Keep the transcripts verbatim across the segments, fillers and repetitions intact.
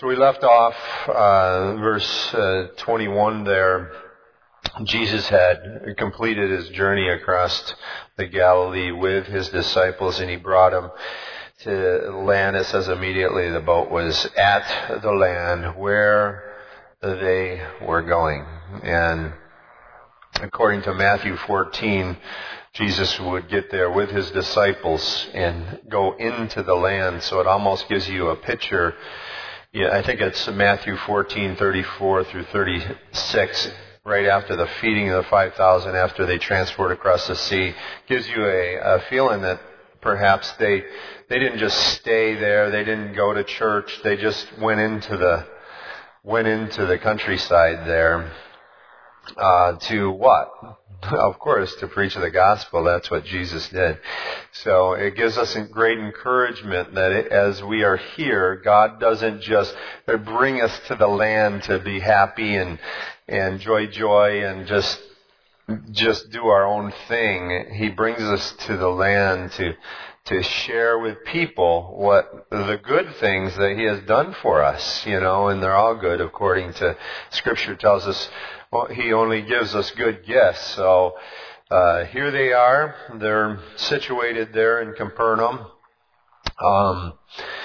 So we left off uh, verse uh, twenty-one there. Jesus had completed his journey across the Galilee with his disciples, and he brought them to land. It says immediately the boat was at the land where they were going. And according to Matthew fourteen, Jesus would get there with his disciples and go into the land. So it almost gives you a picture. Yeah, I think it's Matthew fourteen, thirty-four through thirty-six, right after the feeding of the five thousand, after they transport across the sea. Gives you a, a feeling that perhaps they they didn't just stay there, they didn't go to church, they just went into the went into the countryside there uh, to what? Of course, to preach the gospel. That's what Jesus did. So it gives us a great encouragement that it, as we are here, God doesn't just bring us to the land to be happy and and joy, joy, and just just do our own thing. He brings us to the land to to share with people what the good things that He has done for us, you know, and they're all good according to Scripture tells us. Well, He only gives us good gifts. So uh, here they are. They're situated there in Capernaum. Um,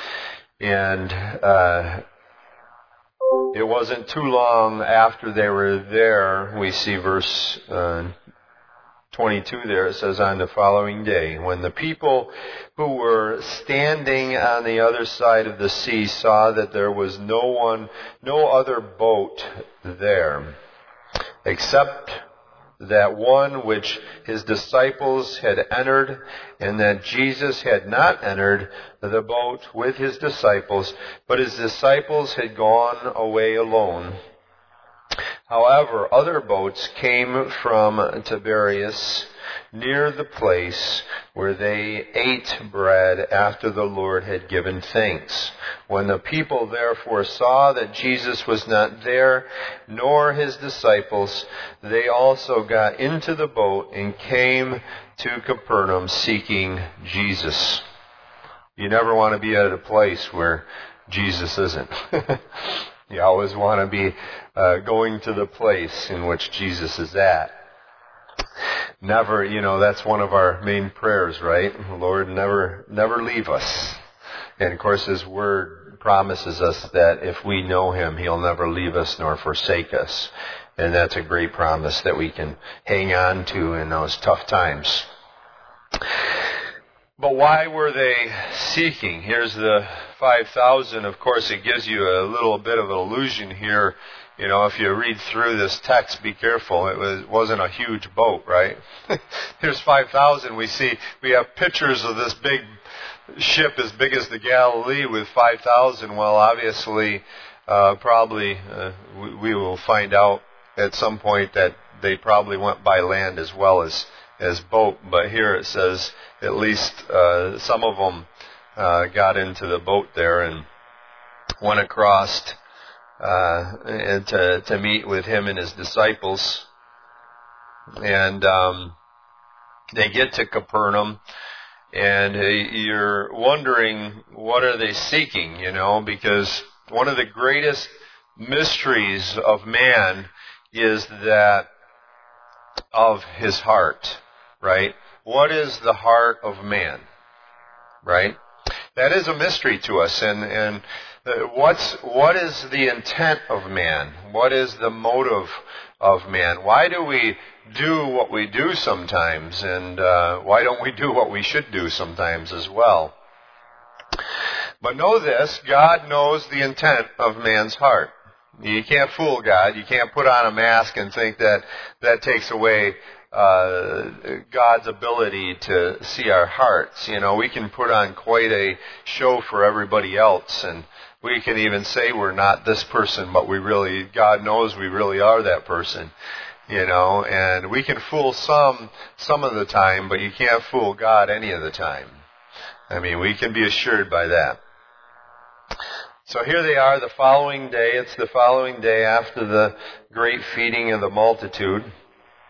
and uh, it wasn't too long after they were there. We see verse uh, twenty-two there. It says, on the following day, when the people who were standing on the other side of the sea saw that there was no one, no other boat there, except that one which his disciples had entered, and that Jesus had not entered the boat with his disciples, but his disciples had gone away alone. However, other boats came from Tiberias near the place where they ate bread after the Lord had given thanks. When the people therefore saw that Jesus was not there, nor his disciples, they also got into the boat and came to Capernaum seeking Jesus. You never want to be at a place where Jesus isn't. You always want to be uh, going to the place in which Jesus is at. Never, you know, that's one of our main prayers, right? Lord, never, never leave us. And of course, His Word promises us that if we know Him, He'll never leave us nor forsake us. And that's a great promise that we can hang on to in those tough times. But why were they seeking? Here's the five thousand. Of course, it gives you a little bit of an illusion here. You know, if you read through this text, be careful. It was, wasn't a huge boat, right? Here's five thousand. We see, we have pictures of this big ship as big as the Galilee with five thousand. Well, obviously, uh, probably, uh, we, we will find out at some point that they probably went by land as well as, as boat. But here it says at least uh, some of them uh, got into the boat there and went across Uh, and to, to meet with Him and His disciples. And um, they get to Capernaum, and uh, you're wondering, what are they seeking, you know, because one of the greatest mysteries of man is that of his heart, right? What is the heart of man, right? That is a mystery to us, and, and What's what is the intent of man? What is the motive of man? Why do we do what we do sometimes, and uh, why don't we do what we should do sometimes as well? But know this: God knows the intent of man's heart. You can't fool God. You can't put on a mask and think that that takes away uh, God's ability to see our hearts. You know, we can put on quite a show for everybody else, and we can even say we're not this person, but we really, God knows we really are that person, you know, and we can fool some, some of the time, but you can't fool God any of the time. I mean, we can be assured by that. So here they are the following day. It's the following day after the great feeding of the multitude.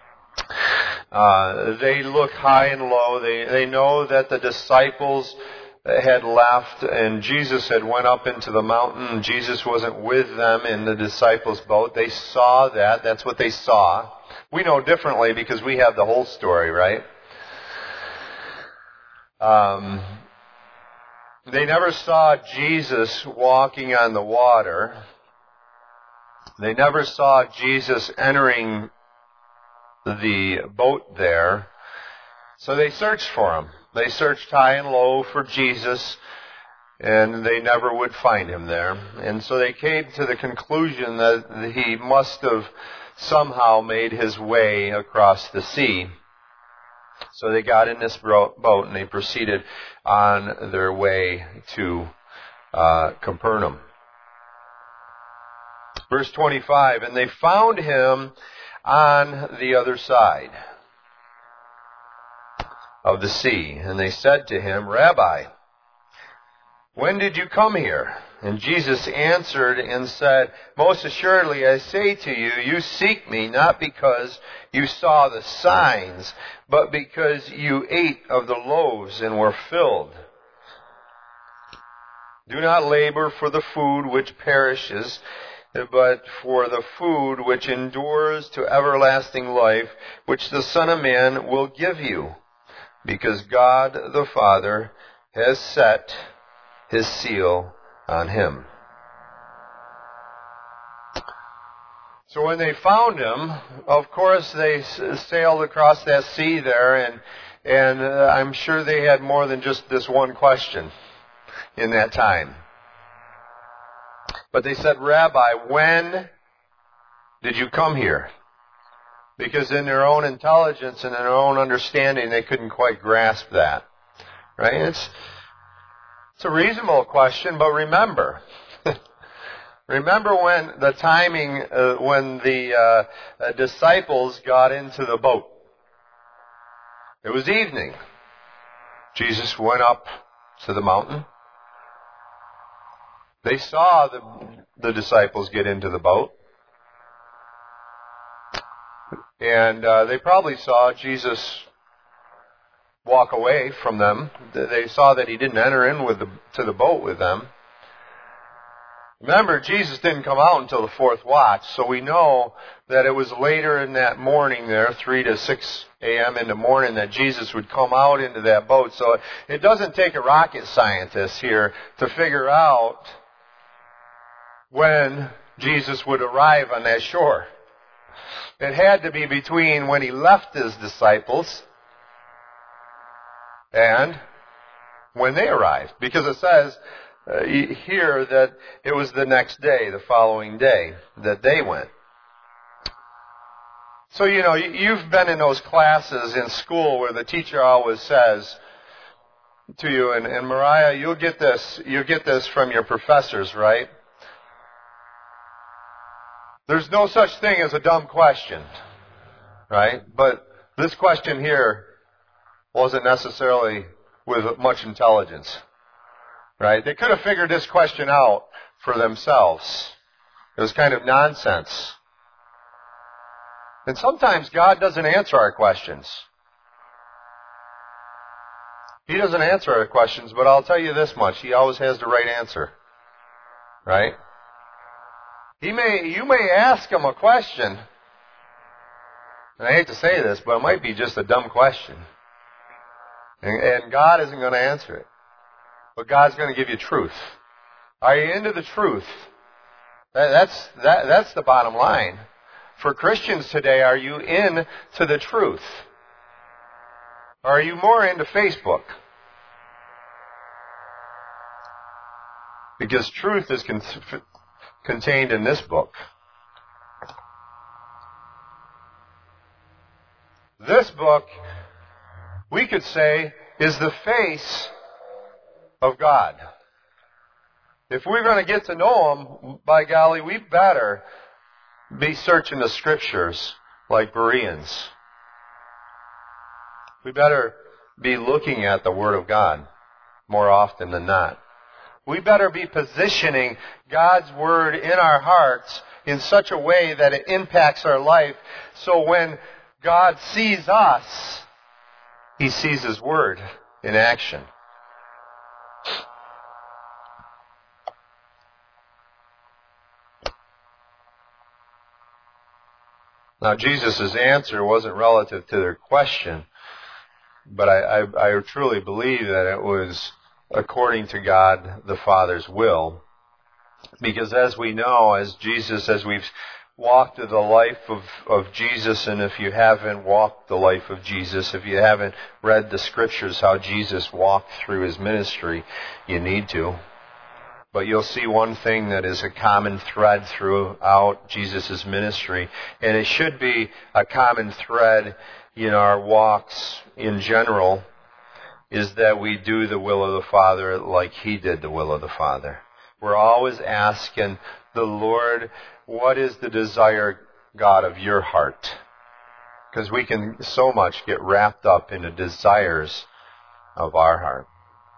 Uh, they look high and low. They, they know that the disciples had left and Jesus had went up into the mountain. Jesus wasn't with them in the disciples' boat. They saw that. That's what they saw. We know differently because we have the whole story, right? Um, they never saw Jesus walking on the water. They never saw Jesus entering the boat there. So they searched for him. They searched high and low for Jesus, and they never would find him there. And so they came to the conclusion that he must have somehow made his way across the sea. So they got in this boat and they proceeded on their way to uh, Capernaum. Verse twenty-five, and they found him on the other side of the sea. And they said to him, Rabbi, when did you come here? And Jesus answered and said, most assuredly I say to you, you seek me not because you saw the signs, but because you ate of the loaves and were filled. Do not labor for the food which perishes, but for the food which endures to everlasting life, which the Son of Man will give you, because God the Father has set his seal on him. So when they found him, of course they sailed across that sea there, and and uh, I'm sure they had more than just this one question in that time. But they said, Rabbi, when did you come here? Because in their own intelligence and in their own understanding, they couldn't quite grasp that. Right? It's, it's a reasonable question, but remember, remember when the timing, uh, when the uh, uh, disciples got into the boat. It was evening. Jesus went up to the mountain. They saw the, the disciples get into the boat. And uh, they probably saw Jesus walk away from them. They saw that he didn't enter in with the, to the boat with them. Remember, Jesus didn't come out until the fourth watch, so we know that it was later in that morning there, three to six a.m. in the morning, that Jesus would come out into that boat. So it doesn't take a rocket scientist here to figure out when Jesus would arrive on that shore. It had to be between when he left his disciples and when they arrived. Because it says uh, here that it was the next day, the following day, that they went. So, you know, you've been in those classes in school where the teacher always says to you, and, and Mariah, you'll get this, you'll get this from your professors, right? There's no such thing as a dumb question, right? But this question here wasn't necessarily with much intelligence, right? They could have figured this question out for themselves. It was kind of nonsense. And sometimes God doesn't answer our questions. He doesn't answer our questions, but I'll tell you this much. He always has the right answer, right? He may, you may ask him a question, and I hate to say this, but it might be just a dumb question. And, and God isn't going to answer it. But God's going to give you truth. Are you into the truth? That, that's, that, that's the bottom line. For Christians today, are you into the truth? Or are you more into Facebook? Because truth is con- contained in this book. This book, we could say, is the face of God. If we're going to get to know Him, by golly, we better be searching the Scriptures like Bereans. We better be looking at the Word of God more often than not. We better be positioning God's Word in our hearts in such a way that it impacts our life, so when God sees us, He sees His Word in action. Now, Jesus' answer wasn't relative to their question, but I, I, I truly believe that it was according to God the Father's will. Because as we know, as Jesus, as we've walked through the life of, of Jesus, and if you haven't walked the life of Jesus, if you haven't read the scriptures how Jesus walked through his ministry, you need to. But you'll see one thing that is a common thread throughout Jesus' ministry, and it should be a common thread in our walks in general, is that we do the will of the Father like he did the will of the Father. We're always asking the Lord, what is the desire, God, of your heart? Because we can so much get wrapped up in the desires of our heart.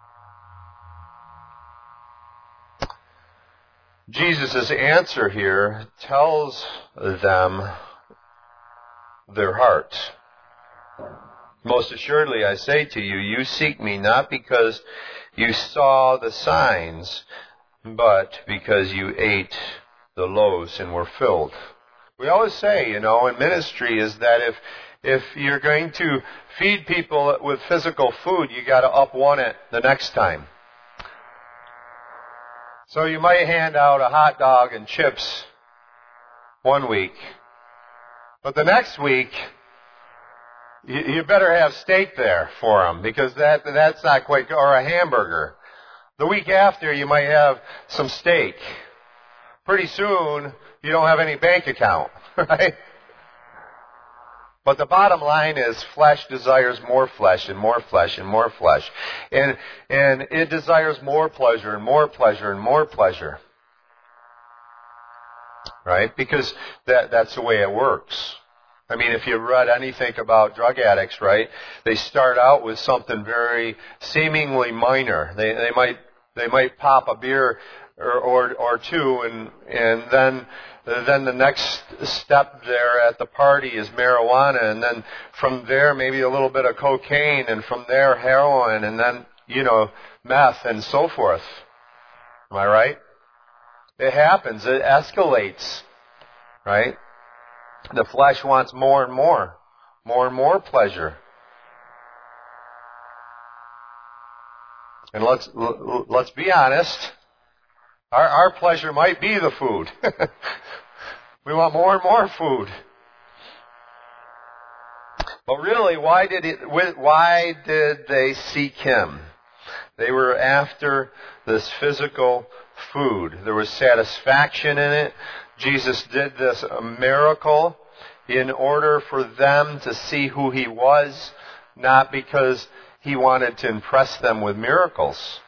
Jesus' answer here tells them their heart. Most assuredly, I say to you, you seek me not because you saw the signs, but because you ate the loaves and were filled. We always say, you know, in ministry is that if if you're going to feed people with physical food, you got to up one it the next time. So you might hand out a hot dog and chips one week, but the next week you, you better have steak there for them, because that that's not quite, or a hamburger. The week after, you might have some steak. Pretty soon, you don't have any bank account, right? But the bottom line is flesh desires more flesh and more flesh and more flesh. And, and it desires more pleasure and more pleasure and more pleasure. Right? Because that, that's the way it works. I mean, if you read anything about drug addicts, right, they start out with something very seemingly minor. They, they might They might pop a beer or, or, or two, and and then then the next step there at the party is marijuana, and then from there maybe a little bit of cocaine, and from there heroin, and then, you know, meth and so forth. Am I right? It happens. It escalates, right? The flesh wants more and more, more and more pleasure. And let's let's be honest, our, our pleasure might be the food. We want more and more food. But really, why did it? Why did they seek him? They were after this physical food. There was satisfaction in it. Jesus did this miracle in order for them to see who he was, not because he wanted to impress them with miracles.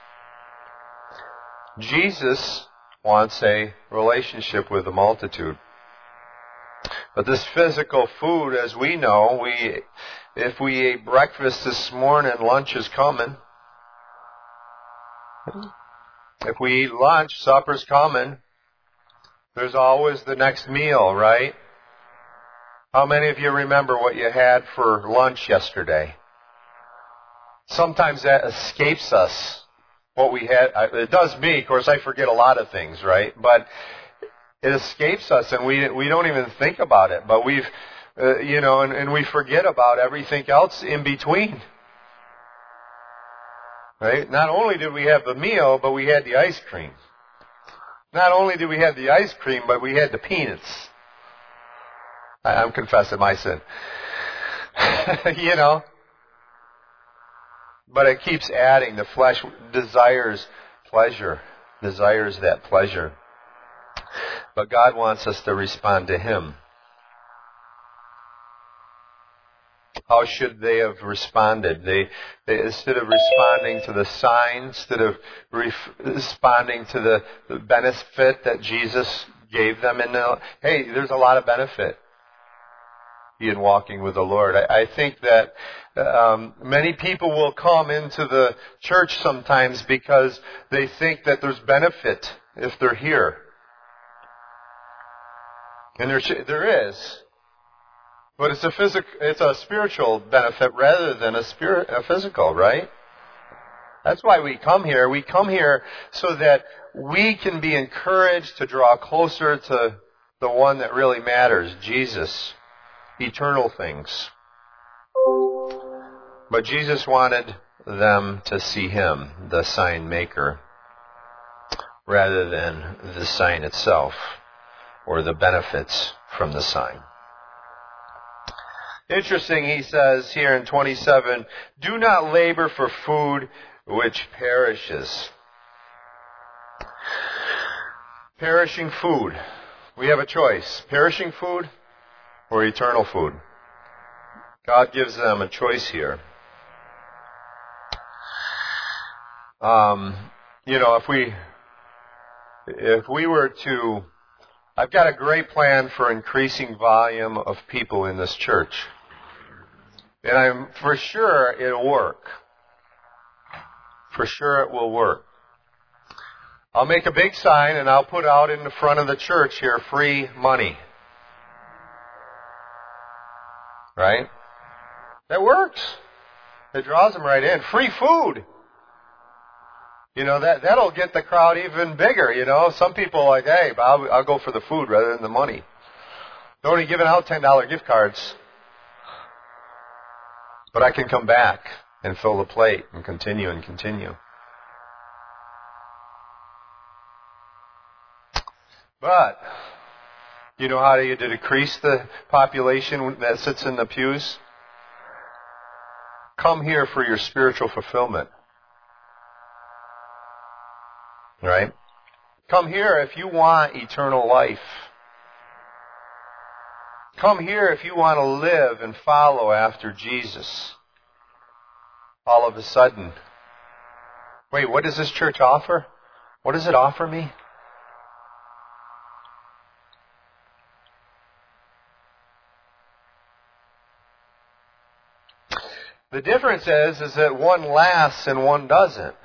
Jesus wants a relationship with the multitude. But this physical food, as we know, we if we ate breakfast this morning, lunch is coming. If we eat lunch, supper's coming. There's always the next meal, right? How many of you remember what you had for lunch yesterday? Sometimes that escapes us, what we had. It does me. Of course, I forget a lot of things, right? But it escapes us, and we we don't even think about it. But we've, uh, you know, and, and we forget about everything else in between. Right? Not only did we have the meal, but we had the ice cream. Not only did we have the ice cream, but we had the peanuts. I, I'm confessing my sin. You know? But it keeps adding. The flesh desires pleasure, desires that pleasure. But God wants us to respond to him. How should they have responded? They, they instead of responding to the signs, instead of re- responding to the, the benefit that Jesus gave them, and the, hey, there's a lot of benefit in walking with the Lord. I, I think that um, many people will come into the church sometimes because they think that there's benefit if they're here, and there there is. But it's a physical, it's a spiritual benefit rather than a spirit, a physical, right? That's why we come here. We come here so that we can be encouraged to draw closer to the one that really matters, Jesus, eternal things. But Jesus wanted them to see Him, the sign maker, rather than the sign itself or the benefits from the sign. Interesting, he says here in twenty-seven, do not labor for food which perishes. Perishing food. We have a choice. Perishing food or eternal food. God gives them a choice here. Um, you know, if we, if we were to, I've got a great plan for increasing volume of people in this church. And I'm for sure it'll work. For sure it will work. I'll make a big sign and I'll put out in the front of the church here, free money. Right? That works. It draws them right in. Free food. You know, that, that'll get the crowd even bigger, you know. Some people are like, hey, I'll, I'll go for the food rather than the money. They're only giving out ten dollar gift cards. But I can come back and fill the plate and continue and continue. But, you know how you decrease the population that sits in the pews? Come here for your spiritual fulfillment. Right? Come here if you want eternal life. Come here if you want to live and follow after Jesus. All of a sudden, wait, what does this church offer? What does it offer me? The difference is, is that one lasts and one doesn't.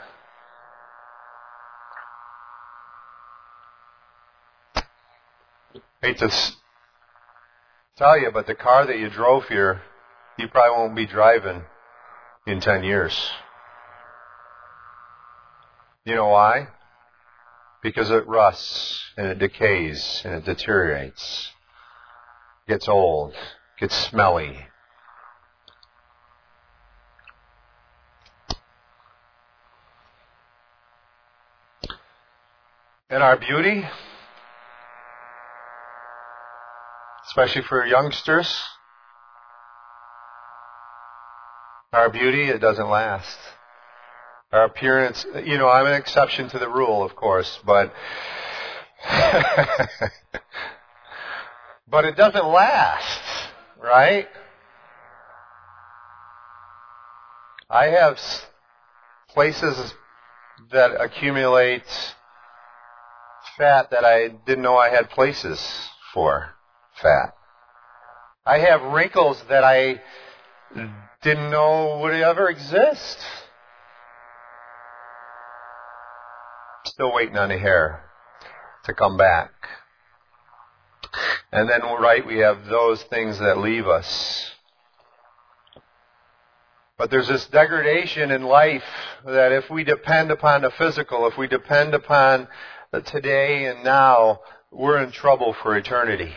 I hate to tell you, but the car that you drove here, you probably won't be driving in ten years. You know why? Because it rusts and it decays and it deteriorates. Gets old, gets smelly. And our beauty, especially for youngsters, our beauty, it doesn't last. Our appearance, you know, I'm an exception to the rule, of course, but but it doesn't last, right? I have places that accumulate fat that I didn't know I had places for fat. I have wrinkles that I didn't know would ever exist. Still waiting on the hair to come back. And then, right, we have those things that leave us. But there's this degradation in life that if we depend upon the physical, if we depend upon the today and now, we're in trouble for eternity.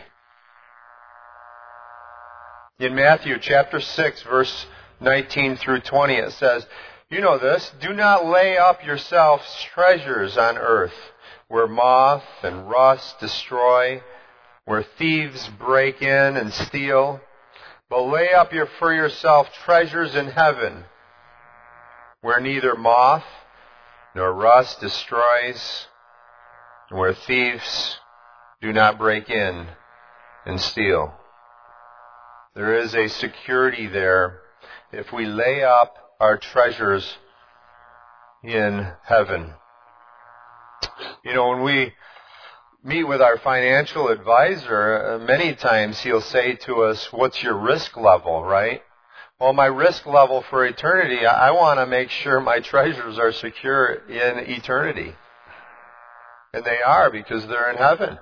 In Matthew chapter six, verse nineteen through twenty, it says, you know this, do not lay up yourselves treasures on earth, where moth and rust destroy, where thieves break in and steal, but lay up your, for yourself treasures in heaven, where neither moth nor rust destroys, and where thieves do not break in and steal. There is a security there if we lay up our treasures in heaven. You know, when we meet with our financial advisor, many times he'll say to us, what's your risk level, right? Well, my risk level for eternity, I want to make sure my treasures are secure in eternity. And they are, because they're in heaven.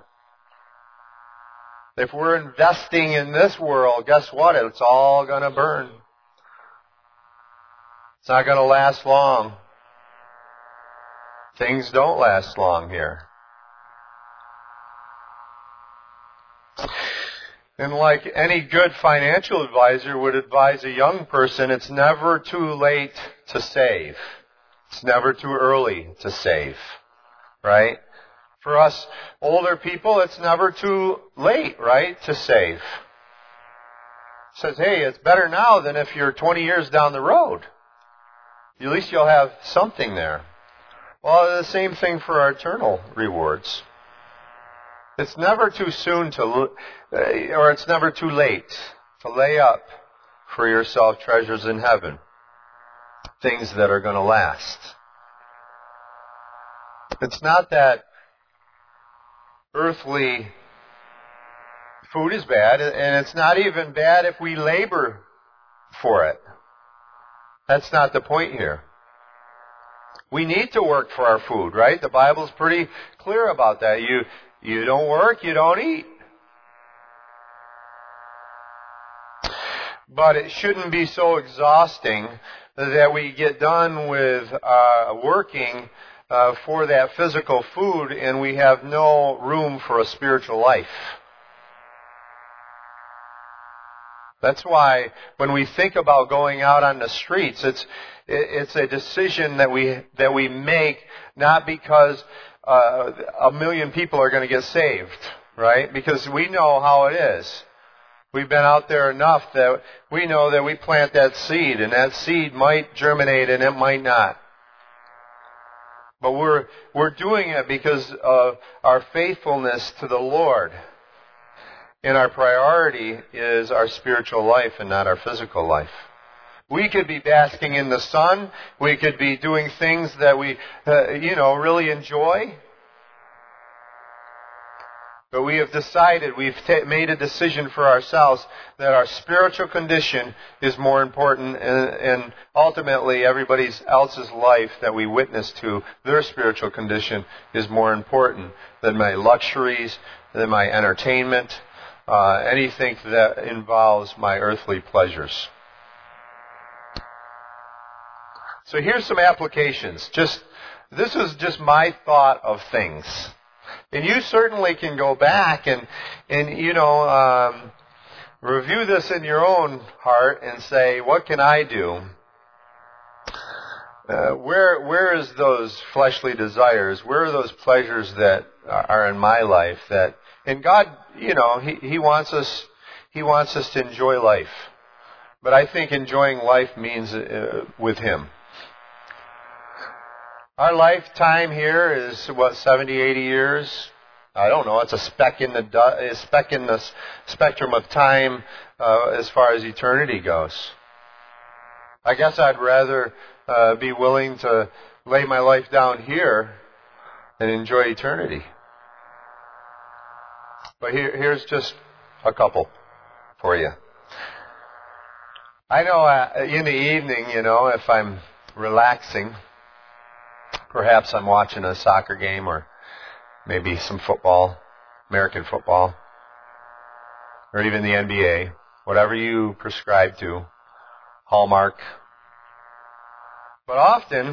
If we're investing in this world, guess what? It's all going to burn. It's not going to last long. Things don't last long here. And like any good financial advisor would advise a young person, it's never too late to save. It's never too early to save. Right? For us older people, it's never too late, right, to save. It says, hey, it's better now than if you're twenty years down the road. At least you'll have something there. Well, the same thing for our eternal rewards. It's never too soon to, or it's never too late to lay up for yourself treasures in heaven. Things that are going to last. It's not that earthly food is bad, and it's not even bad if we labor for it. That's not the point here. We need to work for our food, right? The Bible's pretty clear about that. You you don't work, you don't eat. But it shouldn't be so exhausting that we get done with uh, working uh, for that physical food and we have no room for a spiritual life. That's why when we think about going out on the streets, it's it's a decision that we that we make not because uh, a million people are going to get saved, right? Because we know how it is. We've been out there enough that we know that we plant that seed, and that seed might germinate and it might not. But we're we're doing it because of our faithfulness to the Lord. And our priority is our spiritual life and not our physical life. We could be basking in the sun. We could be doing things that we, uh, you know, really enjoy. But we have decided, we've t- made a decision for ourselves that our spiritual condition is more important, and, and ultimately everybody else's life that we witness to, their spiritual condition is more important than my luxuries, than my entertainment, uh, anything that involves my earthly pleasures. So here's some applications. Just this is just my thought of things. And you certainly can go back and, and you know, um, review this in your own heart and say, what can I do? Uh, where where is those fleshly desires? Where are those pleasures that are in my life that, and God, you know, He He wants us He wants us to enjoy life. But I think enjoying life means uh, with Him. Our lifetime here is, what, seventy, eighty years? I don't know. It's a speck in the du- a speck in the spectrum of time uh, as far as eternity goes. I guess I'd rather uh, be willing to lay my life down here and enjoy eternity. But here, here's just a couple for you. I know uh, in the evening, you know, if I'm relaxing, perhaps I'm watching a soccer game or maybe some football, American football, or even the N B A, whatever you prescribe to, Hallmark. But often,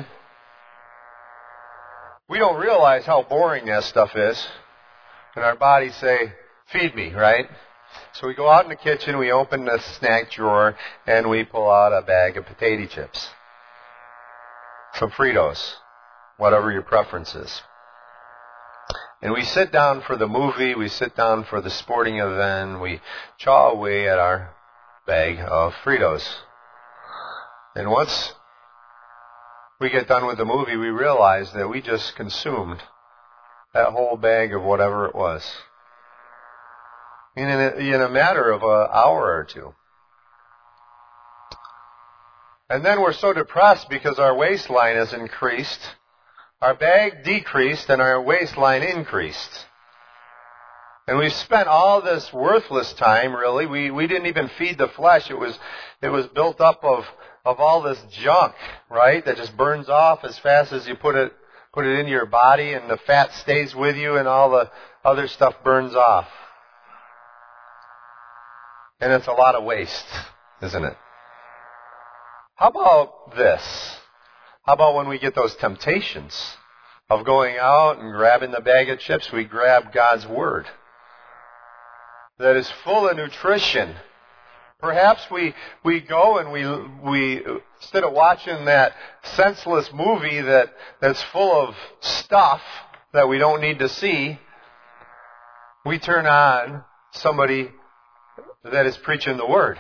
we don't realize how boring that stuff is. And our bodies say, feed me, right? So we go out in the kitchen, we open the snack drawer, and we pull out a bag of potato chips. Some Fritos. Whatever your preference is. And we sit down for the movie, we sit down for the sporting event, we chaw away at our bag of Fritos. And once we get done with the movie, we realize that we just consumed that whole bag of whatever it was. In a, in a matter of an hour or two. And then we're so depressed because our waistline has increased. Our bag decreased and our waistline increased. And we've spent all this worthless time, really. We we didn't even feed the flesh. It was it was built up of, of all this junk, right? That just burns off as fast as you put it put it into your body, and the fat stays with you and all the other stuff burns off. And it's a lot of waste, isn't it? How about this? How about when we get those temptations? of going out and grabbing the bag of chips, we grab God's Word that is full of nutrition. Perhaps we, we go and we, we, instead of watching that senseless movie that, that's full of stuff that we don't need to see, we turn on somebody that is preaching the Word,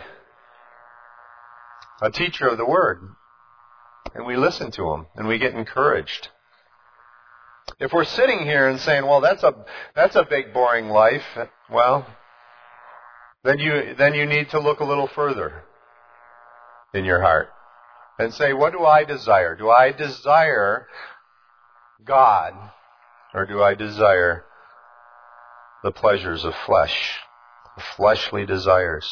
a teacher of the Word, and we listen to him and we get encouraged. If we're sitting here and saying, well, that's a, that's a big boring life, well, then you, then you need to look a little further in your heart and say, what do I desire? Do I desire God, or do I desire the pleasures of flesh, the fleshly desires?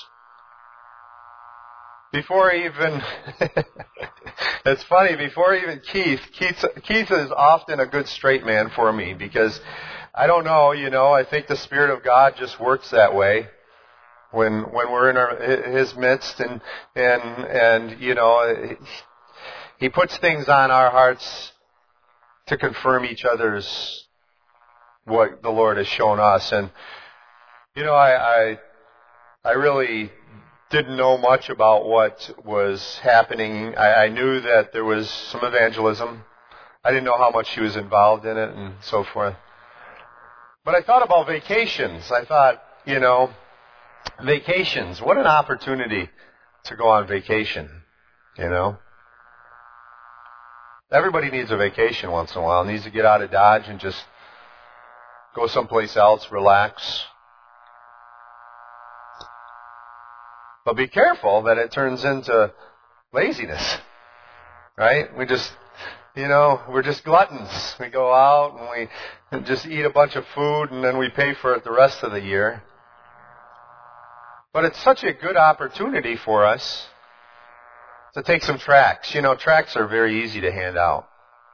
Before even, it's funny, before even Keith, Keith, Keith is often a good straight man for me, because I don't know, you know, I think the Spirit of God just works that way. When when we're in our, His midst, and and and you know, He puts things on our hearts to confirm each other's what the Lord has shown us. And you know, I I, I really didn't know much about what was happening. I, I knew that there was some evangelism. I didn't know how much he was involved in it and so forth. But I thought about vacations. I thought, you know. Vacations, what an opportunity to go on vacation, you know. Everybody needs a vacation once in a while, needs to get out of Dodge and just go someplace else, relax. But be careful that it turns into laziness, right? We just, you know, we're just gluttons. We go out and we just eat a bunch of food and then we pay for it the rest of the year. But it's such a good opportunity for us to take some tracts. You know, tracts are very easy to hand out.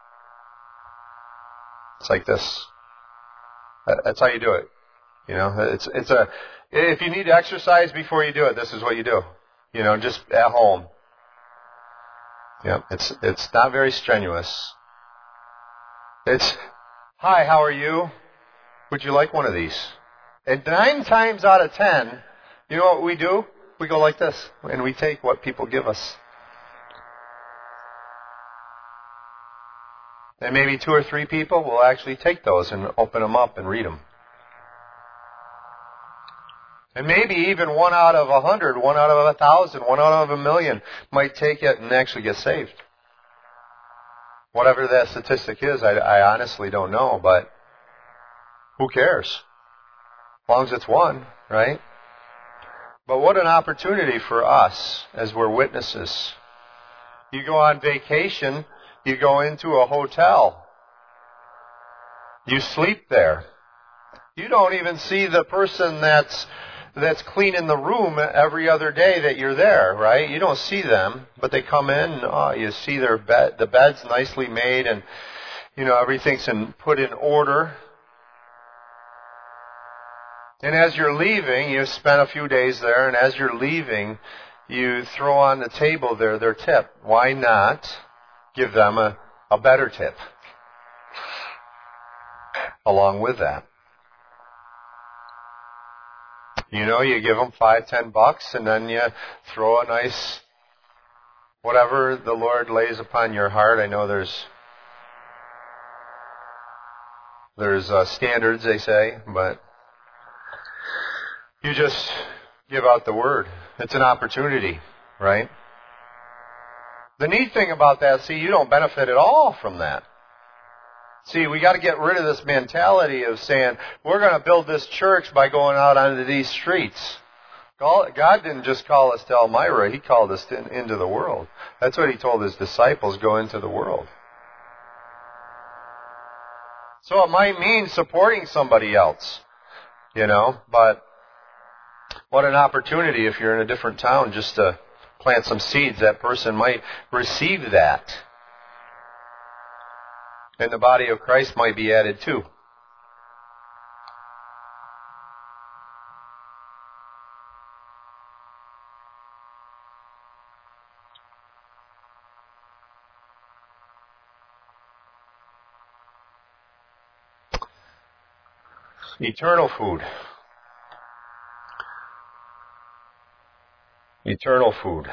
It's like this. That's how you do it. You know, it's it's a. If you need to exercise before you do it, this is what you do. You know, just at home. Yeah, it's it's not very strenuous. It's, hi, how are you? Would you like one of these? And nine times out of ten, you know what we do? We go like this, and we take what people give us. And maybe two or three people will actually take those and open them up and read them. And maybe even one out of a hundred, one out of a thousand, one out of a million might take it and actually get saved. Whatever that statistic is, I, I honestly don't know, but who cares? As long as it's one, right? But what an opportunity for us as we're witnesses. You go on vacation, you go into a hotel. You sleep there. You don't even see the person that's that's cleaning the room every other day that you're there, right? You don't see them, but they come in, oh, you see their bed, the bed's nicely made, and you know everything's in, put in order. And as you're leaving, you spent a few days there, and as you're leaving, you throw on the table there their tip. Why not give them a, a better tip along with that? You know, you give them five, ten bucks, and then you throw a nice, whatever the Lord lays upon your heart. I know there's there's uh, standards, they say, but you just give out the word. It's an opportunity, right? The neat thing about that, see, you don't benefit at all from that. See, we got to get rid of this mentality of saying, we're going to build this church by going out onto these streets. God didn't just call us to Elmira, He called us in, into the world. That's what He told His disciples, go into the world. So it might mean supporting somebody else, you know, but what an opportunity if you're in a different town just to plant some seeds. That person might receive that. And the body of Christ might be added too. Eternal food. Eternal food.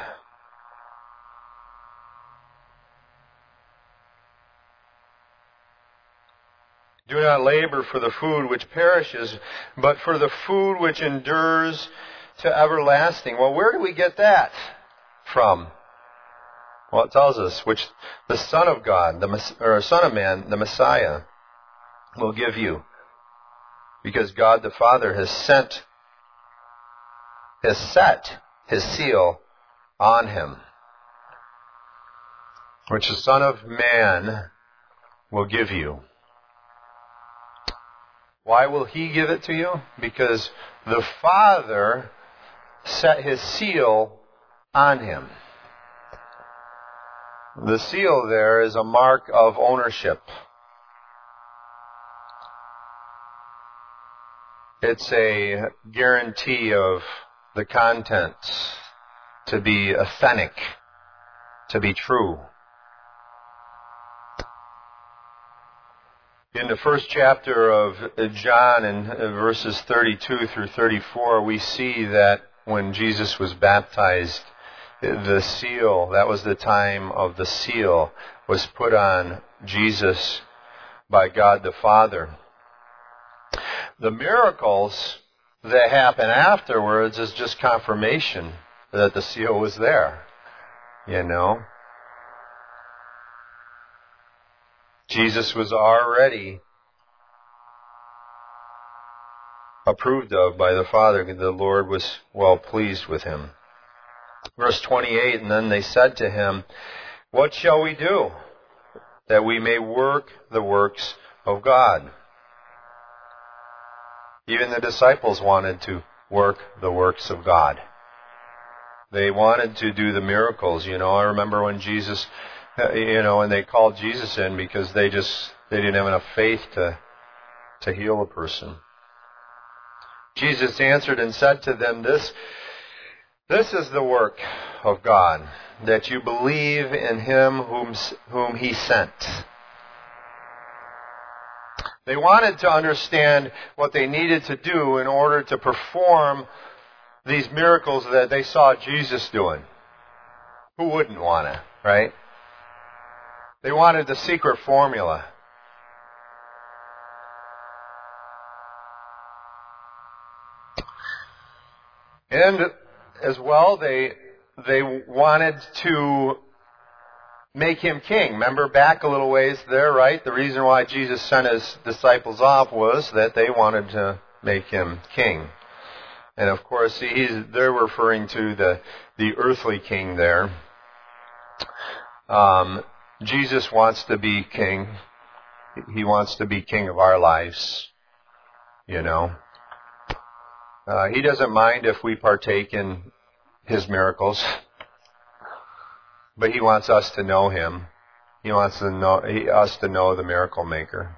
Do not labor for the food which perishes, but for the food which endures to everlasting. Well, where do we get that from? Well, it tells us which the Son of God, the or Son of Man, the Messiah, will give you. Because God the Father has sent, has set His seal on Him. Which the Son of Man will give you. Why will He give it to you? Because the Father set His seal on Him. The seal there is a mark of ownership. It's a guarantee of the contents to be authentic, to be true. In the first chapter of John, in verses thirty-two through thirty-four, we see that when Jesus was baptized, the seal, that was the time of the seal, was put on Jesus by God the Father. The miracles that happen afterwards is just confirmation that the seal was there, you know. Jesus was already approved of by the Father. The Lord was well pleased with him. Verse twenty-eight, and then they said to him, "What shall we do that we may work the works of God?" Even the disciples wanted to work the works of God. They wanted to do the miracles. You know, I remember when Jesus, you know, and they called Jesus in because they just, they didn't have enough faith to, to heal a person. Jesus answered and said to them, This, this is the work of God, that you believe in Him whom, whom He sent. They wanted to understand what they needed to do in order to perform these miracles that they saw Jesus doing. Who wouldn't want to, right? They wanted the secret formula. And as well, they they wanted to make Him king. Remember back a little ways there, right? The reason why Jesus sent His disciples off was that they wanted to make Him king. And of course, he's, they're referring to the, the earthly king there. Um, Jesus wants to be king. He wants to be king of our lives, you know. Uh, he doesn't mind if we partake in His miracles. But He wants us to know Him. He wants to know, he, us to know the miracle maker.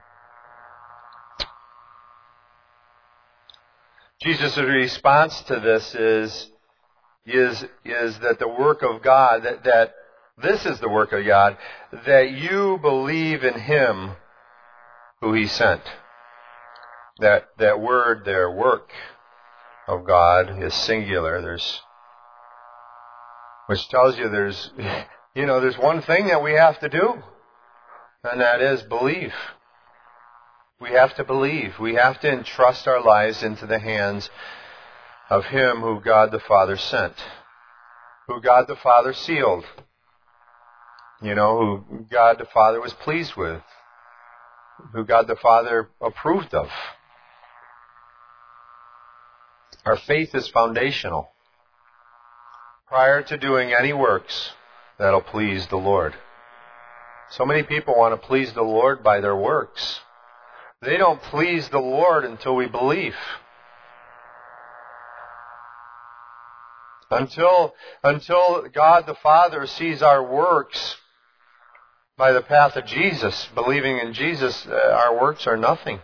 Jesus' response to this is, is, is that the work of God, that, that this is the work of God, that you believe in Him who He sent. That, that word there, work of God, is singular. There's, which tells you there's, you know, there's one thing that we have to do, and that is believe. We have to believe. We have to entrust our lives into the hands of Him who God the Father sent, who God the Father sealed, you know, who God the Father was pleased with, who God the Father approved of. Our faith is foundational. Prior to doing any works that'll please the Lord. So many people want to please the Lord by their works. They don't please the Lord until we believe. Until, until God the Father sees our works by the path of Jesus, believing in Jesus, uh, our works are nothing.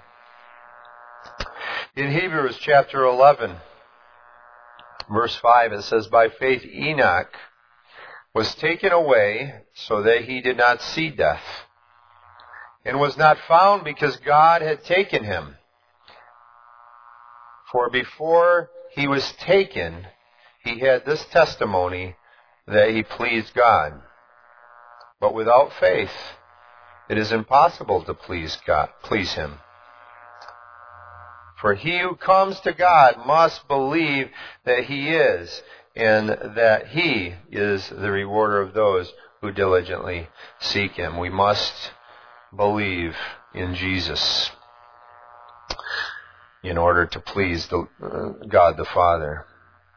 In Hebrews chapter eleven, verse five, it says, "By faith Enoch was taken away so that he did not see death, and was not found because God had taken him. For before he was taken, he had this testimony that he pleased God. But without faith, it is impossible to please God, please him. For he who comes to God must believe that he is, and that he is the rewarder of those who diligently seek him. We must believe in Jesus in order to please the, uh, God the Father.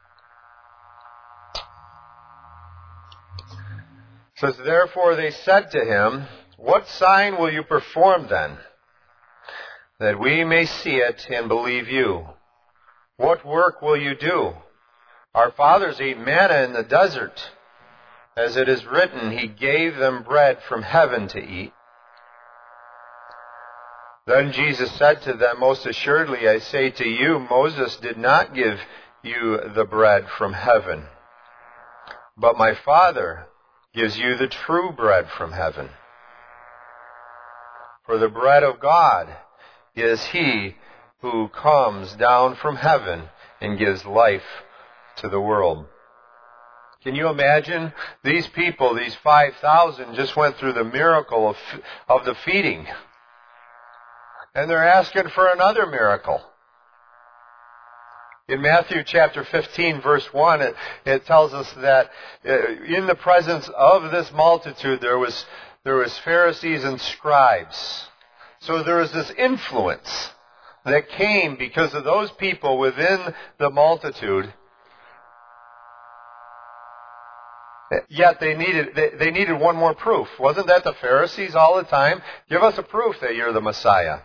It says, therefore they said to him, what sign will you perform then, that we may see it and believe you? What work will you do? Our fathers ate manna in the desert. As it is written, he gave them bread from heaven to eat. Then Jesus said to them, most assuredly I say to you, Moses did not give you the bread from heaven, but my Father gives you the true bread from heaven. For the bread of God is he who comes down from heaven and gives life to the world. Can you imagine? These people, these five thousand, just went through the miracle of, of the feeding. And they're asking for another miracle. In Matthew chapter fifteen, verse one, it, it tells us that in the presence of this multitude, there was, there was Pharisees and scribes. So there was this influence that came because of those people within the multitude. Yet they needed they, they needed one more proof. Wasn't that the Pharisees all the time? Give us a proof that you're the Messiah.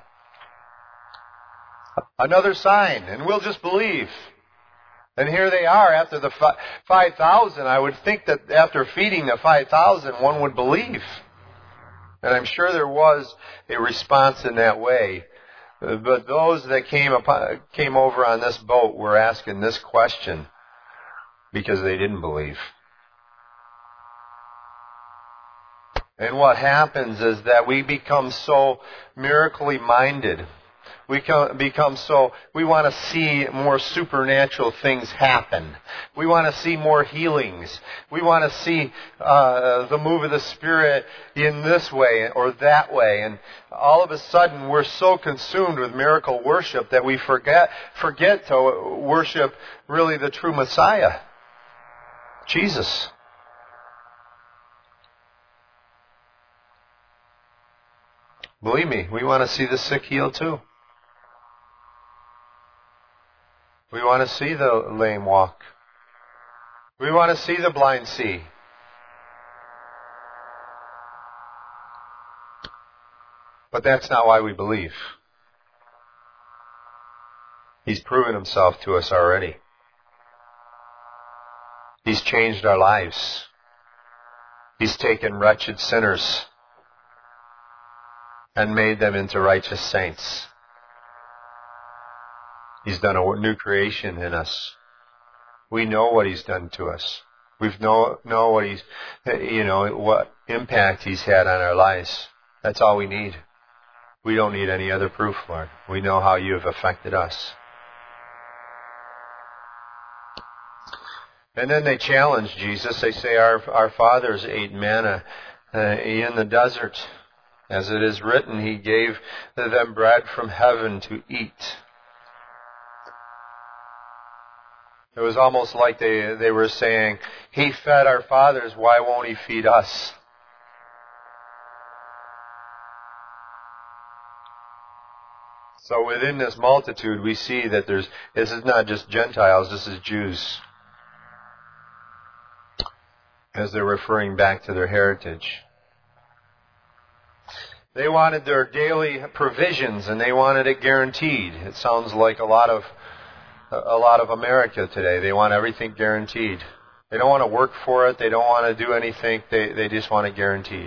Another sign, and we'll just believe. And here they are after the five thousand. I would think that after feeding the five thousand, one would believe. And I'm sure there was a response in that way. But those that came upon, came over on this boat were asking this question because they didn't believe. And what happens is that we become so miracly minded. We become so, we want to see more supernatural things happen. We want to see more healings. We want to see uh, the move of the Spirit in this way or that way. And all of a sudden we're so consumed with miracle worship that we forget, forget to worship really the true Messiah, Jesus. Believe me, we want to see the sick healed too. We want to see the lame walk. We want to see the blind see. But that's not why we believe. He's proven himself to us already. He's changed our lives. He's taken wretched sinners and made them into righteous saints. He's done a new creation in us. We know what he's done to us. We know know what he's, you know, what impact he's had on our lives. That's all we need. We don't need any other proof, Lord. We know how you have affected us. And then they challenge Jesus. They say, our, our fathers ate manna uh, in the desert. As it is written, he gave them bread from heaven to eat. It was almost like they, they were saying, he fed our fathers, why won't he feed us? So within this multitude, we see that there's, this is not just Gentiles, this is Jews. As they're referring back to their heritage. They wanted their daily provisions and they wanted it guaranteed. It sounds like a lot of a lot of America today. They want everything guaranteed. They don't want to work for it. They don't want to do anything. They they just want it guaranteed.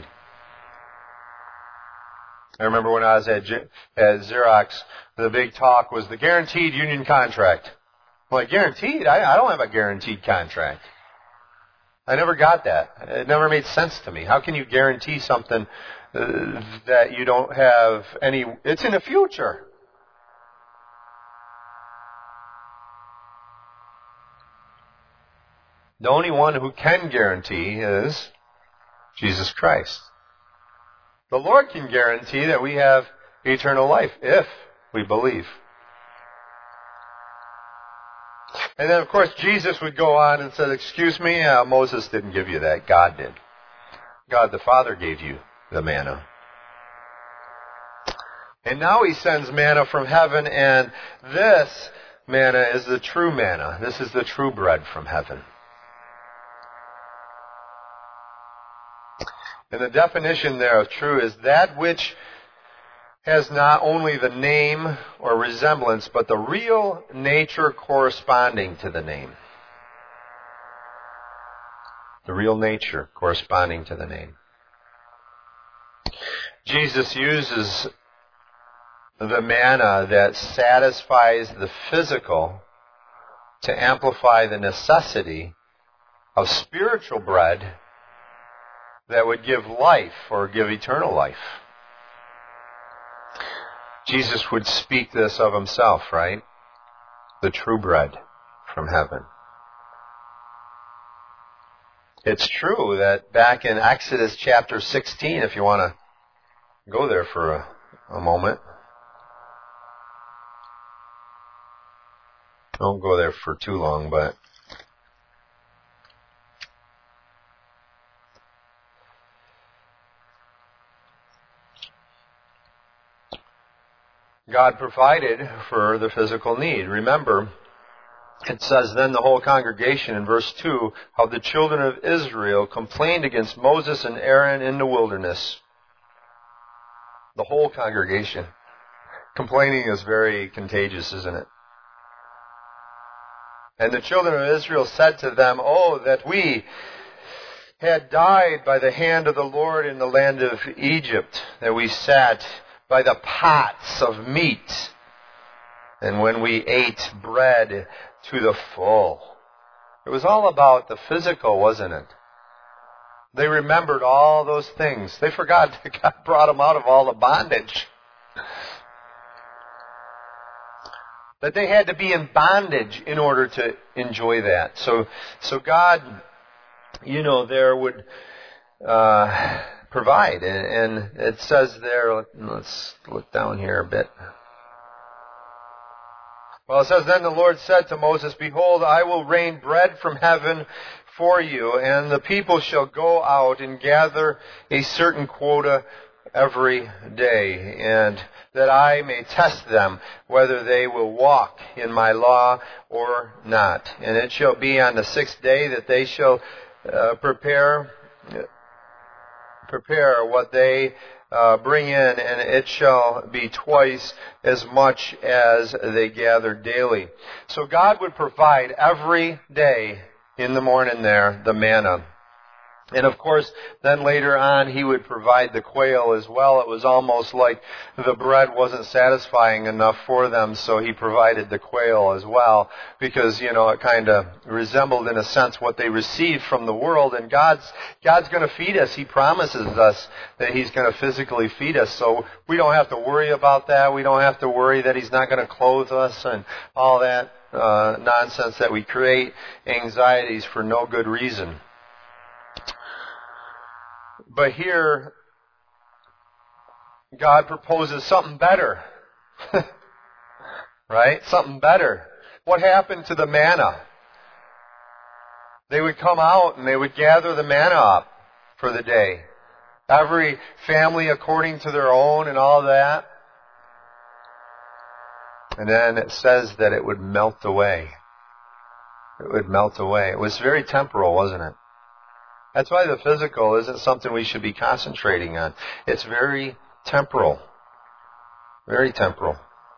I remember when I was at, at Xerox, the big talk was the guaranteed union contract. I'm like, guaranteed? I, I don't have a guaranteed contract. I never got that. It never made sense to me. How can you guarantee something uh, that you don't have any... It's in the future. The only one who can guarantee is Jesus Christ. The Lord can guarantee that we have eternal life if we believe. And then, of course, Jesus would go on and say, excuse me, uh, Moses didn't give you that. God did. God the Father gave you the manna. And now he sends manna from heaven, and this manna is the true manna. This is the true bread from heaven. And the definition there of true is that which has not only the name or resemblance, but the real nature corresponding to the name. The real nature corresponding to the name. Jesus uses the manna that satisfies the physical to amplify the necessity of spiritual bread that would give life or give eternal life. Jesus would speak this of himself, right? The true bread from heaven. It's true that back in Exodus chapter sixteen, if you want to go there for a, a moment. Don't go there for too long, but God provided for the physical need. Remember, it says, then the whole congregation in verse two, how the children of Israel complained against Moses and Aaron in the wilderness. The whole congregation. Complaining is very contagious, isn't it? And the children of Israel said to them, oh, that we had died by the hand of the Lord in the land of Egypt, that we sat by the pots of meat, and when we ate bread to the full. It was all about the physical, wasn't it? They remembered all those things. They forgot that God brought them out of all the bondage. That they had to be in bondage in order to enjoy that. So, so God, you know, there would uh, provide. And, and it says there, let's look down here a bit. Well, it says, then the Lord said to Moses, behold, I will rain bread from heaven for you, and the people shall go out and gather a certain quota every day, and that I may test them whether they will walk in my law or not. And it shall be on the sixth day that they shall uh, prepare prepare what they uh, bring in, and it shall be twice as much as they gather daily. So God would provide every day in the morning there the manna. And of course, then later on, he would provide the quail as well. It was almost like the bread wasn't satisfying enough for them, so he provided the quail as well. Because, you know, it kind of resembled, in a sense, what they received from the world. And God's, God's going to feed us. He promises us that he's going to physically feed us. So we don't have to worry about that. We don't have to worry that he's not going to clothe us and all that uh, nonsense that we create anxieties for no good reason. But here, God proposes something better. Right? Something better. What happened to the manna? They would come out and they would gather the manna up for the day. Every family according to their own and all that. And then it says that it would melt away. It would melt away. It was very temporal, wasn't it? That's why the physical isn't something we should be concentrating on. It's very temporal. Very temporal.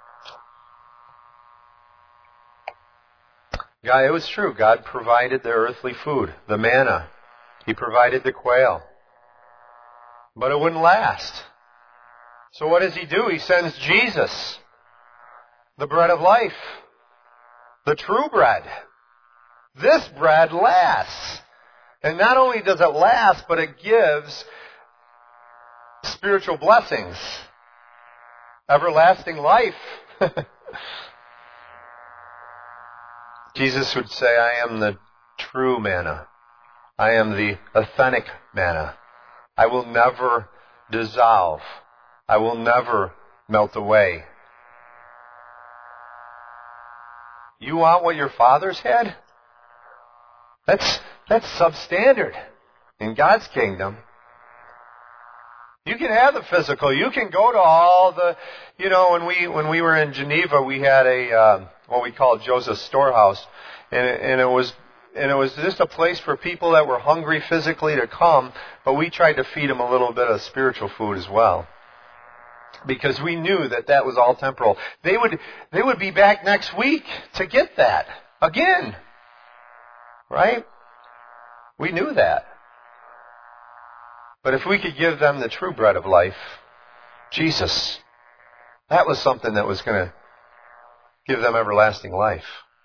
God, it was true. God provided the earthly food, the manna. He provided the quail. But it wouldn't last. So what does he do? He sends Jesus, the bread of life, the true bread. This bread lasts. And not only does it last, but it gives spiritual blessings. Everlasting life. Jesus would say, I am the true manna. I am the authentic manna. I will never dissolve. I will never melt away. You want what your fathers had? That's, that's substandard in God's kingdom. You can have the physical. You can go to all the, you know, when we when we were in Geneva, we had a uh, what we called Joseph's Storehouse, and it, and it was and it was just a place for people that were hungry physically to come, but we tried to feed them a little bit of spiritual food as well, because we knew that that was all temporal. They would they would be back next week to get that again, right? We knew that. But if we could give them the true bread of life, Jesus, that was something that was going to give them everlasting life.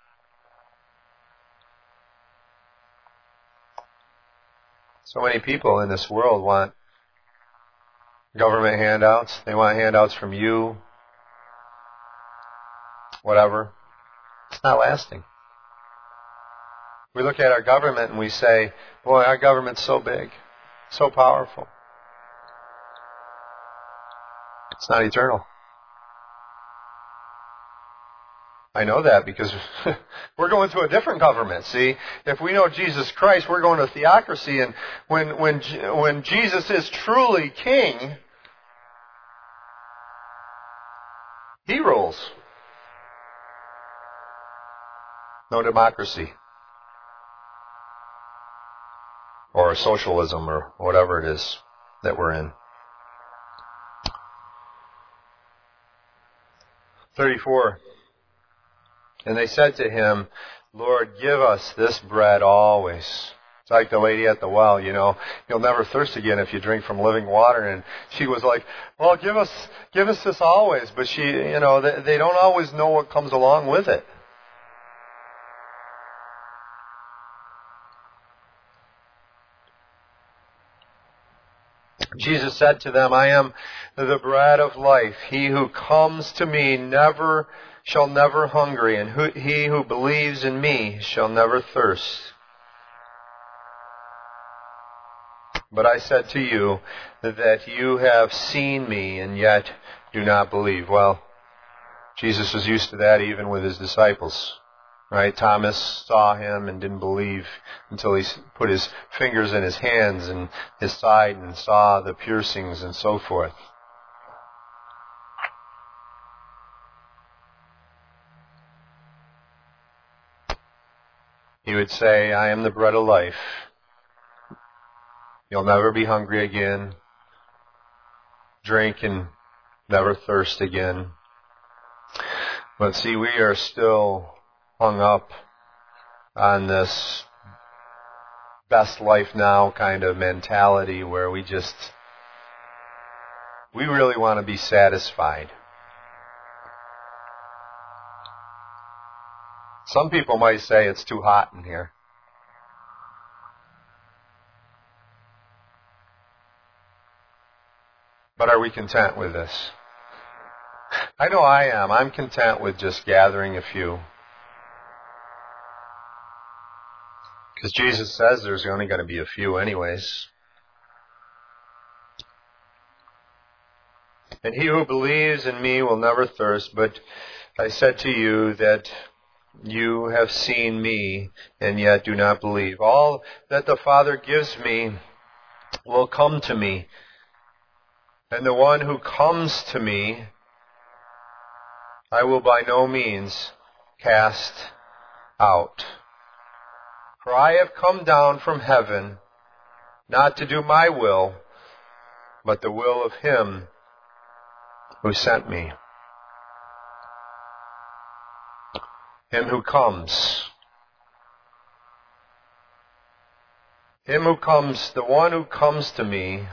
So many people in this world want government handouts. They want handouts from you, whatever. It's not lasting. We look at our government and we say, boy, our government's so big. So powerful. It's not eternal. I know that because we're going to a different government. See, if we know Jesus Christ, we're going to theocracy, and when when when Jesus is truly King, He rules. No democracy. Or socialism, or whatever it is that we're in. thirty-four. And they said to him, Lord, give us this bread always. It's like the lady at the well, you know. You'll never thirst again if you drink from living water. And she was like, well, give us, give us this always. But she, you know, they, they don't always know what comes along with it. Jesus said to them, I am the bread of life. He who comes to me never shall never hunger, and who, he who believes in me shall never thirst. But I said to you that you have seen me and yet do not believe. Well, Jesus was used to that even with his disciples. Right? Thomas saw him and didn't believe until he put his fingers in his hands and his side and saw the piercings and so forth. He would say, I am the bread of life. You'll never be hungry again. Drink and never thirst again. But see, we are still hung up on this best life now kind of mentality where we just, we really want to be satisfied. Some people might say it's too hot in here. But are we content with this? I know I am. I'm content with just gathering a few. Because Jesus says there's only going to be a few anyways. And he who believes in me will never thirst, but I said to you that you have seen me and yet do not believe. All that the Father gives me will come to me, and the one who comes to me I will by no means cast out. For I have come down from heaven, not to do my will, but the will of him who sent me. Him who comes. Him who comes, the one who comes to me,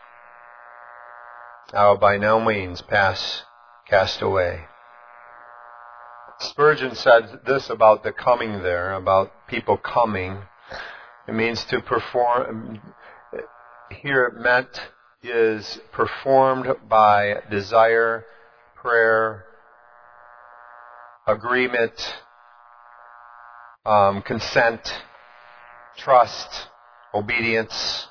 I will by no means pass, cast away. Spurgeon said this about the coming there, about people coming. It means to perform, here it meant is performed by desire, prayer, agreement, um, consent, trust, obedience.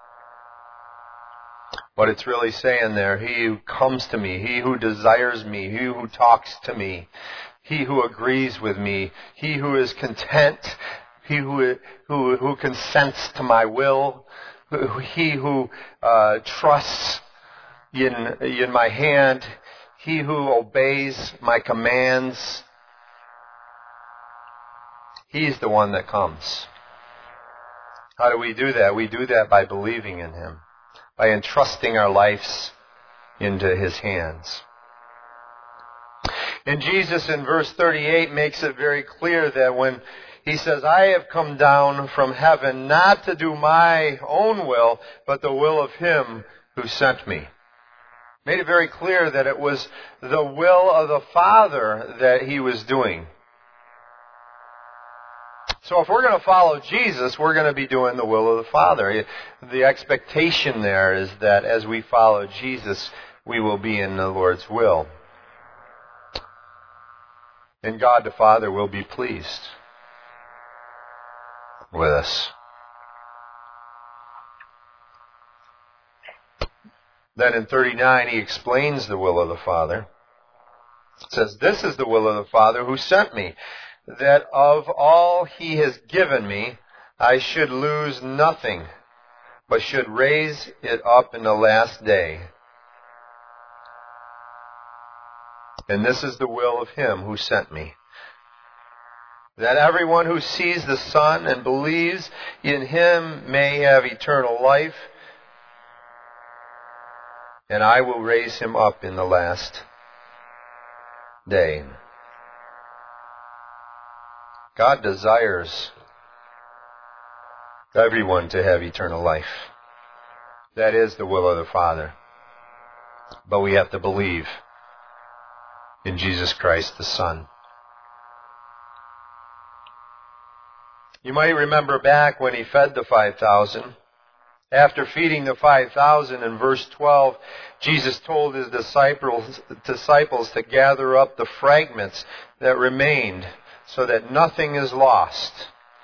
But it's really saying there, he who comes to me, he who desires me, he who talks to me, he who agrees with me, he who is content, he who who, who consents to my will, he who uh, trusts in, in my hand, he who obeys my commands, he's the one that comes. How do we do that? We do that by believing in him, by entrusting our lives into his hands. And Jesus in verse thirty-eight makes it very clear that when he says, I have come down from heaven not to do my own will, but the will of him who sent me. Made it very clear that it was the will of the Father that he was doing. So if we're going to follow Jesus, we're going to be doing the will of the Father. The expectation there is that as we follow Jesus, we will be in the Lord's will. And God the Father will be pleased with us. Then in thirty-nine, he explains the will of the Father. It says, this is the will of the Father who sent me, that of all he has given me, I should lose nothing, but should raise it up in the last day. And this is the will of him who sent me, that everyone who sees the Son and believes in him may have eternal life, and I will raise him up in the last day. God desires everyone to have eternal life. That is the will of the Father. But we have to believe in Jesus Christ the Son. You might remember back when he fed the five thousand. After feeding the five thousand in verse twelve, Jesus told his disciples, disciples to gather up the fragments that remained so that nothing is lost.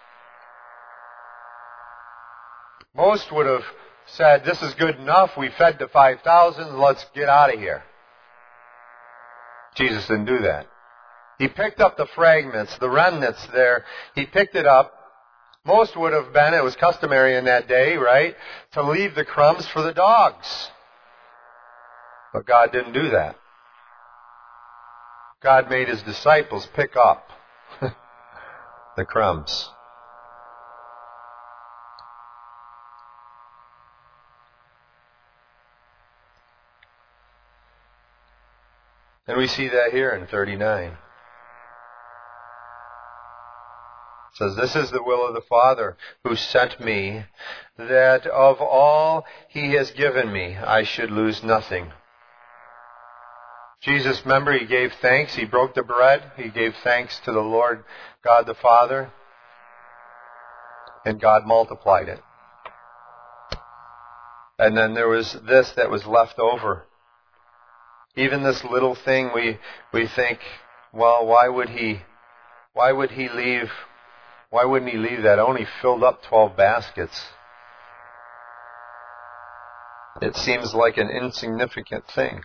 Most would have said, this is good enough, we fed the five thousand, let's get out of here. Jesus didn't do that. He picked up the fragments, the remnants there, he picked it up. Most would have been, it was customary in that day, right, to leave the crumbs for the dogs. But God didn't do that. God made his disciples pick up the crumbs. And we see that here in thirty-nine. It says, this is the will of the Father who sent me, that of all he has given me, I should lose nothing. Jesus, remember, he gave thanks. He broke the bread. He gave thanks to the Lord God the Father. And God multiplied it. And then there was this that was left over. Even this little thing, we we think, well, why would he, why would he leave, why wouldn't he leave that? Only filled up twelve baskets. It seems like an insignificant thing.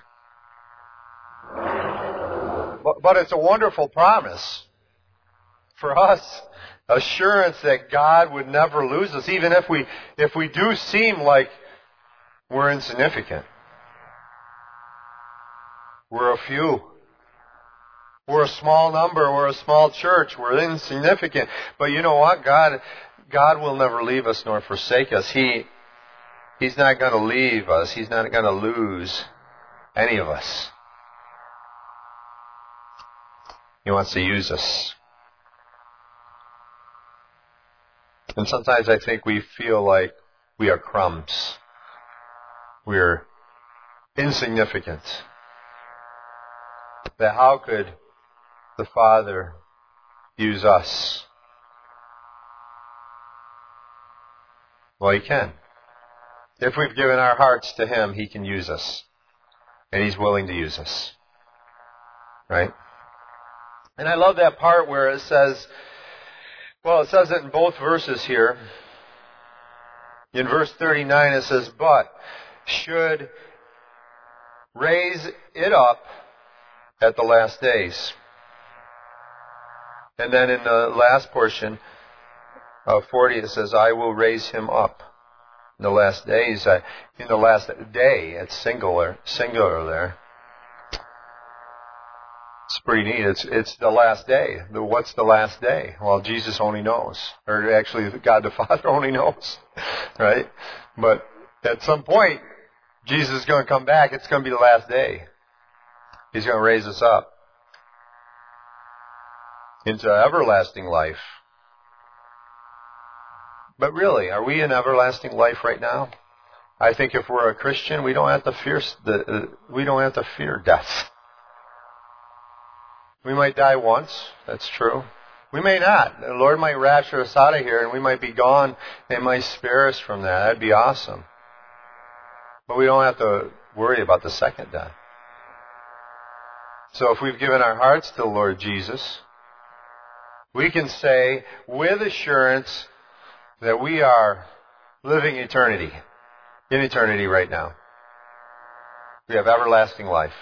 But, but it's a wonderful promise for us. Assurance that God would never lose us, even if we if we do seem like we're insignificant. We're a few. We're a small number. We're a small church. We're insignificant. But you know what? God, God will never leave us nor forsake us. He, He's not going to leave us. He's not going to lose any of us. He wants to use us. And sometimes I think we feel like we are crumbs. We're insignificant. That how could the Father use us? Well, He can. If we've given our hearts to Him, He can use us. And He's willing to use us. Right? And I love that part where it says, well, it says it in both verses here. In verse thirty-nine it says, but should raise it up at the last days. And then in the last portion of forty it says, I will raise him up. In the last days, I, in the last day, it's singular, singular there. It's pretty neat. It's it's the last day. The, what's the last day? Well, Jesus only knows. Or actually, God the Father only knows. Right? But at some point, Jesus is going to come back. It's going to be the last day. He's going to raise us up into everlasting life. But really, are we in everlasting life right now? I think if we're a Christian, we don't have to fear the uh, we don't have to fear death. We might die once, that's true. We may not. The Lord might rapture us out of here and we might be gone and might spare us from that. That'd be awesome. But we don't have to worry about the second death. So if we've given our hearts to the Lord Jesus, we can say with assurance that we are living eternity, in eternity right now. We have everlasting life.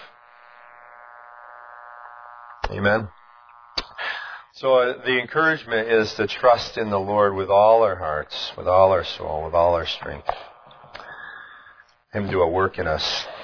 Amen. So uh, the encouragement is to trust in the Lord with all our hearts, with all our soul, with all our strength. Him do a work in us.